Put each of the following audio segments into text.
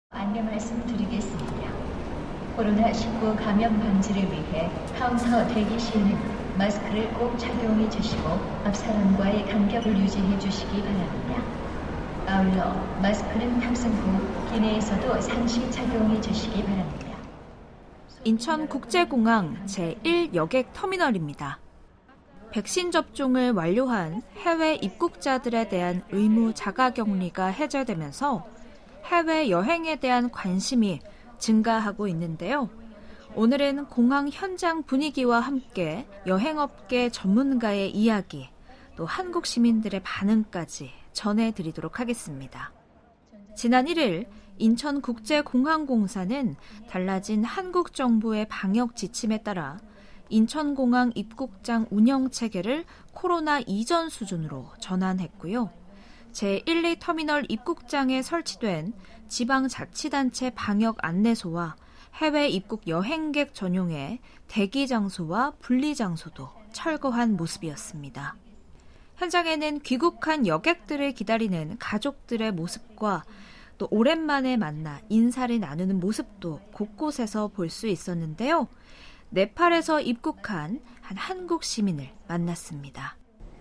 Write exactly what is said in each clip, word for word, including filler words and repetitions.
안내 말씀드리겠습니다. 코로나십구 감염 방지를 위해 카운터 대기시에는 마스크를 꼭 착용해 주시고 앞 사람과의 간격을 유지해 주시기 바랍니다. 아울러 마스크는 탑승 후 기내에서도 상시 착용해 주시기 바랍니다. 인천국제공항 제일 여객 터미널입니다. 백신 접종을 완료한 해외 입국자들에 대한 의무 자가격리가 해제되면서 해외 여행에 대한 관심이 증가하고 있는데요. 오늘은 공항 현장 분위기와 함께 여행업계 전문가의 이야기, 또 한국 시민들의 반응까지 전해드리도록 하겠습니다. 지난 일 일 인천국제공항공사는 달라진 한국 정부의 방역 지침에 따라 인천공항 입국장 운영체계를 코로나 이전 수준으로 전환했고요. 제일, 이 터미널 입국장에 설치된 지방자치단체 방역 안내소와 해외 입국 여행객 전용의 대기 장소와 분리 장소도 철거한 모습이었습니다. 현장에는 귀국한 여객들을 기다리는 가족들의 모습과 또 오랜만에 만나 인사를 나누는 모습도 곳곳에서 볼 수 있었는데요. 네팔에서 입국한 한 한국 시민을 만났습니다.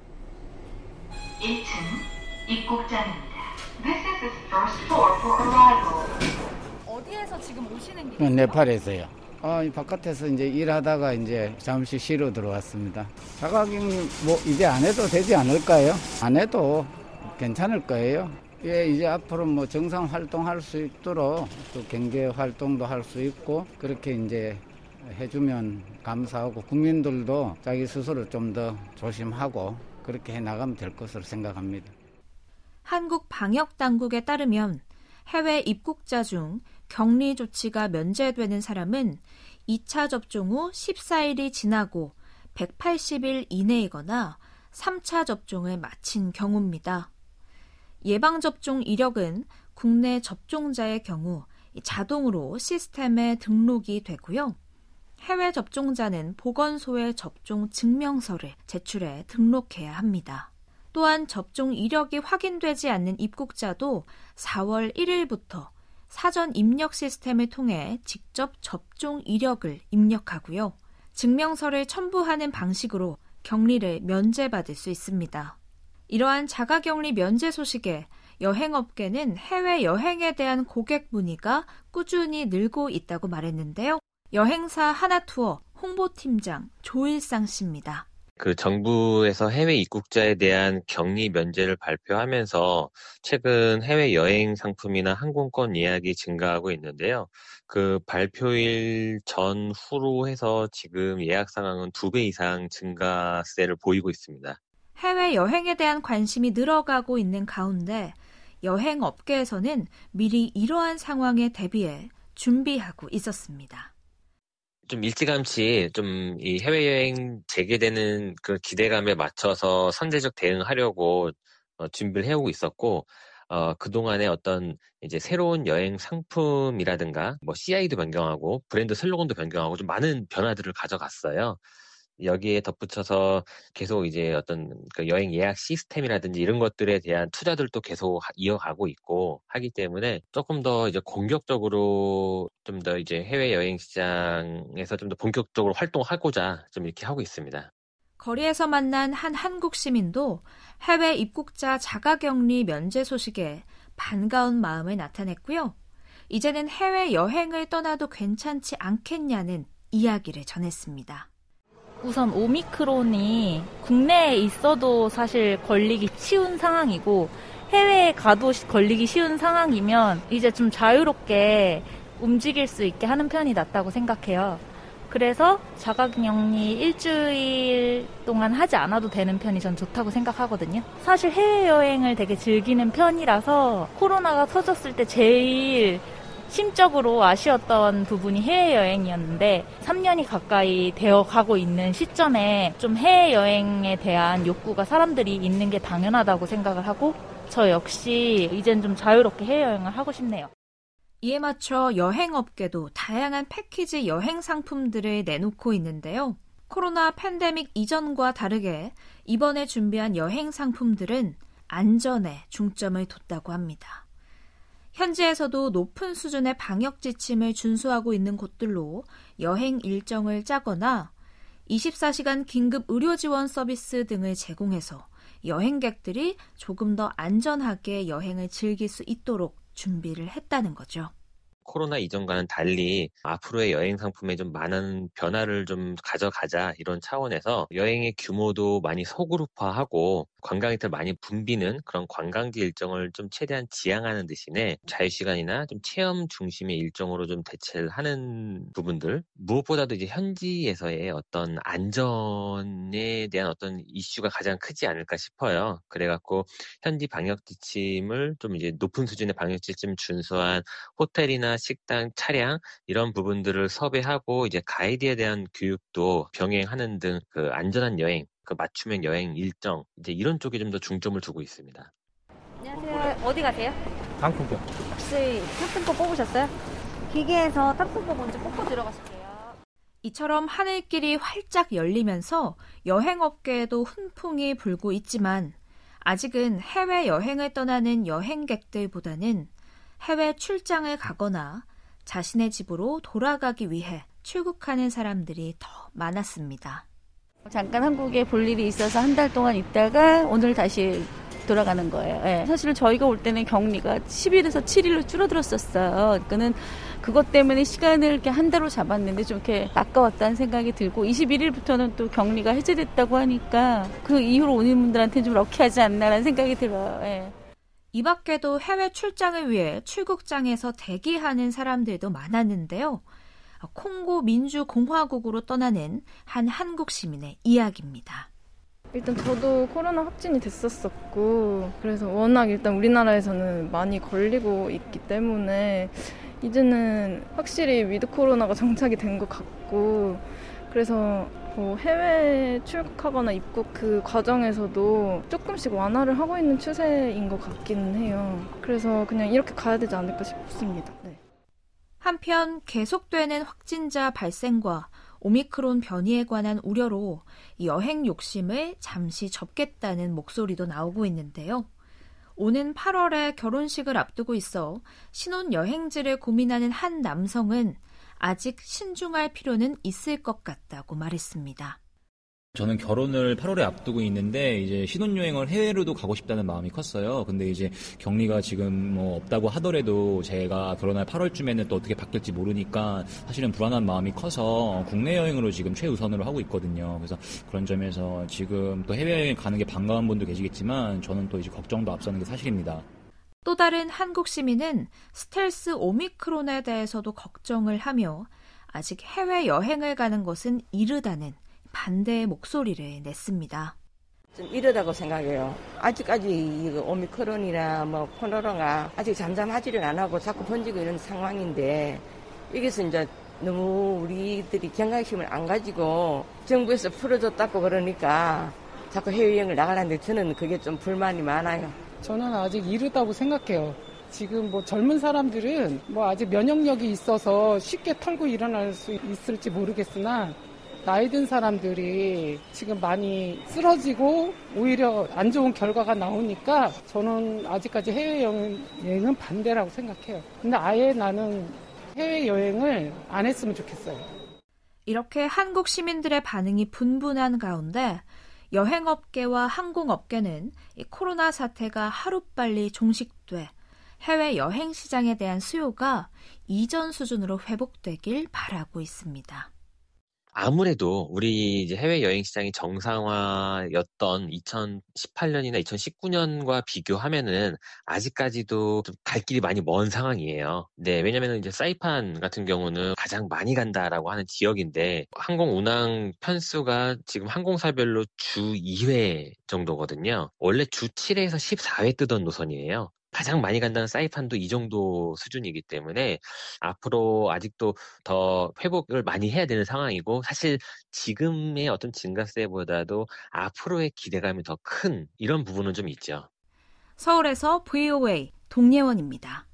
일 층 입국장입니다. This is the first floor for arrival. 어디에서 지금 오시는 길이세요? 네팔에서요. 아, 바깥에서 이제 일하다가 이제 잠시 쉬러 들어왔습니다. 자가격리 뭐 이제 안 해도 되지 않을까요? 안 해도 괜찮을 거예요. 예, 이제 앞으로 뭐 정상 활동할 수 있도록 또 경제 활동도 할 수 있고 그렇게 이제 해주면 감사하고 국민들도 자기 스스로 좀 더 조심하고 그렇게 해나가면 될 것으로 생각합니다. 한국 방역당국에 따르면 해외 입국자 중 격리 조치가 면제되는 사람은 이 차 접종 후 십사 일이 지나고 백팔십 일 이내이거나 삼 차 접종을 마친 경우입니다. 예방접종 이력은 국내 접종자의 경우 자동으로 시스템에 등록이 되고요. 해외 접종자는 보건소에 접종 증명서를 제출해 등록해야 합니다. 또한 접종 이력이 확인되지 않는 입국자도 사월 일 일부터 사전 입력 시스템을 통해 직접 접종 이력을 입력하고요. 증명서를 첨부하는 방식으로 격리를 면제받을 수 있습니다. 이러한 자가격리 면제 소식에 여행업계는 해외 여행에 대한 고객 문의가 꾸준히 늘고 있다고 말했는데요. 여행사 하나투어 홍보팀장 조일상 씨입니다. 그 정부에서 해외 입국자에 대한 격리 면제를 발표하면서 최근 해외 여행 상품이나 항공권 예약이 증가하고 있는데요. 그 발표일 전후로 해서 지금 예약 상황은 두 배 이상 증가세를 보이고 있습니다. 해외 여행에 대한 관심이 늘어가고 있는 가운데 여행업계에서는 미리 이러한 상황에 대비해 준비하고 있었습니다. 좀 일찌감치 좀 이 해외여행 재개되는 그 기대감에 맞춰서 선제적 대응하려고 어, 준비를 해오고 있었고, 어, 그동안에 어떤 이제 새로운 여행 상품이라든가 뭐 씨아이도 변경하고 브랜드 슬로건도 변경하고 좀 많은 변화들을 가져갔어요. 여기에 덧붙여서 계속 이제 어떤 그 여행 예약 시스템이라든지 이런 것들에 대한 투자들도 계속 이어가고 있고 하기 때문에 조금 더 이제 공격적으로 좀 더 이제 해외 여행 시장에서 좀 더 본격적으로 활동하고자 좀 이렇게 하고 있습니다. 거리에서 만난 한 한국 시민도 해외 입국자 자가격리 면제 소식에 반가운 마음을 나타냈고요. 이제는 해외 여행을 떠나도 괜찮지 않겠냐는 이야기를 전했습니다. 우선 오미크론이 국내에 있어도 사실 걸리기 쉬운 상황이고 해외에 가도 걸리기 쉬운 상황이면 이제 좀 자유롭게 움직일 수 있게 하는 편이 낫다고 생각해요. 그래서 자가격리 일주일 동안 하지 않아도 되는 편이 전 좋다고 생각하거든요. 사실 해외여행을 되게 즐기는 편이라서 코로나가 터졌을 때 제일 심적으로 아쉬웠던 부분이 해외여행이었는데 삼 년이 가까이 되어 가고 있는 시점에 좀 해외여행에 대한 욕구가 사람들이 있는 게 당연하다고 생각을 하고 저 역시 이젠 좀 자유롭게 해외여행을 하고 싶네요. 이에 맞춰 여행업계도 다양한 패키지 여행 상품들을 내놓고 있는데요. 코로나 팬데믹 이전과 다르게 이번에 준비한 여행 상품들은 안전에 중점을 뒀다고 합니다. 현지에서도 높은 수준의 방역 지침을 준수하고 있는 곳들로 여행 일정을 짜거나 이십사 시간 긴급 의료 지원 서비스 등을 제공해서 여행객들이 조금 더 안전하게 여행을 즐길 수 있도록 준비를 했다는 거죠. 코로나 이전과는 달리 앞으로의 여행 상품에 좀 많은 변화를 좀 가져가자 이런 차원에서 여행의 규모도 많이 소그룹화하고 관광객들 많이 붐비는 그런 관광지 일정을 좀 최대한 지양하는 대신에 자유시간이나 좀 체험 중심의 일정으로 좀 대체를 하는 부분들, 무엇보다도 이제 현지에서의 어떤 안전에 대한 어떤 이슈가 가장 크지 않을까 싶어요. 그래갖고 현지 방역 지침을 좀 이제 높은 수준의 방역 지침 준수한 호텔이나 식당, 차량 이런 부분들을 섭외하고 이제 가이드에 대한 교육도 병행하는 등 그 안전한 여행, 그 맞춤형 여행 일정 이제 이런 쪽에 좀 더 중점을 두고 있습니다. 안녕하세요. 어디 가세요? 방콕이요. 혹시 탑승권 뽑으셨어요? 기계에서 탑승권 먼저 뽑고 들어가실게요. 이처럼 하늘길이 활짝 열리면서 여행업계에도 훈풍이 불고 있지만 아직은 해외여행을 떠나는 여행객들보다는 해외 출장을 가거나 자신의 집으로 돌아가기 위해 출국하는 사람들이 더 많았습니다. 잠깐 한국에 볼 일이 있어서 한 달 동안 있다가 오늘 다시 돌아가는 거예요. 네. 사실 저희가 올 때는 격리가 십 일에서 칠 일로 줄어들었었어요. 그거는 그것 때문에 시간을 이렇게 한 달로 잡았는데 좀 이렇게 아까웠다는 생각이 들고 이십일 일부터는 또 격리가 해제됐다고 하니까 그 이후로 오는 분들한테 좀 럭키하지 않나라는 생각이 들어요. 네. 이 밖에도 해외 출장을 위해 출국장에서 대기하는 사람들도 많았는데요. 콩고 민주공화국으로 떠나는 한 한국 시민의 이야기입니다. 일단 저도 코로나 확진이 됐었었고 그래서 워낙 일단 우리나라에서는 많이 걸리고 있기 때문에 이제는 확실히 위드 코로나가 정착이 된 것 같고 그래서 뭐 해외 출국하거나 입국 그 과정에서도 조금씩 완화를 하고 있는 추세인 것 같기는 해요. 그래서 그냥 이렇게 가야 되지 않을까 싶습니다. 네. 한편 계속되는 확진자 발생과 오미크론 변이에 관한 우려로 여행 욕심을 잠시 접겠다는 목소리도 나오고 있는데요. 오는 팔월에 결혼식을 앞두고 있어 신혼여행지를 고민하는 한 남성은 아직 신중할 필요는 있을 것 같다고 말했습니다. 저는 결혼을 팔월에 앞두고 있는데 이제 신혼여행을 해외로도 가고 싶다는 마음이 컸어요. 근데 이제 격리가 지금 뭐 없다고 하더라도 제가 결혼할 팔월쯤에는 또 어떻게 바뀔지 모르니까 사실은 불안한 마음이 커서 국내 여행으로 지금 최우선으로 하고 있거든요. 그래서 그런 점에서 지금 또 해외여행 가는 게 반가운 분도 계시겠지만 저는 또 이제 걱정도 앞서는 게 사실입니다. 또 다른 한국 시민은 스텔스 오미크론에 대해서도 걱정을 하며 아직 해외여행을 가는 것은 이르다는 반대의 목소리를 냈습니다. 좀 이르다고 생각해요. 아직까지 이 오미크론이나 뭐 코로나가 아직 잠잠하지를 안 하고 자꾸 번지고 있는 상황인데 여기서 이제 너무 우리들이 경각심을 안 가지고 정부에서 풀어줬다고 그러니까 자꾸 해외여행을 나가라는데 저는 그게 좀 불만이 많아요. 저는 아직 이르다고 생각해요. 지금 뭐 젊은 사람들은 뭐 아직 면역력이 있어서 쉽게 털고 일어날 수 있을지 모르겠으나 나이 든 사람들이 지금 많이 쓰러지고 오히려 안 좋은 결과가 나오니까 저는 아직까지 해외여행은 반대라고 생각해요. 근데 아예 나는 해외여행을 안 했으면 좋겠어요. 이렇게 한국 시민들의 반응이 분분한 가운데 여행업계와 항공업계는 이 코로나 사태가 하루빨리 종식돼 해외여행 시장에 대한 수요가 이전 수준으로 회복되길 바라고 있습니다. 아무래도 우리 이제 해외여행 시장이 정상화였던 이천십팔 년이나 이천십구 년과 비교하면은 아직까지도 좀 갈 길이 많이 먼 상황이에요. 네, 왜냐면은 이제 사이판 같은 경우는 가장 많이 간다라고 하는 지역인데 항공 운항 편수가 지금 항공사별로 주 이 회 정도거든요. 원래 주 칠 회에서 십사 회 뜨던 노선이에요. 가장 많이 간다는 사이판도 이 정도 수준이기 때문에 앞으로 아직도 더 회복을 많이 해야 되는 상황이고 사실 지금의 어떤 증가세보다도 앞으로의 기대감이 더 큰 이런 부분은 좀 있죠. 서울에서 브이오에이 동예원입니다.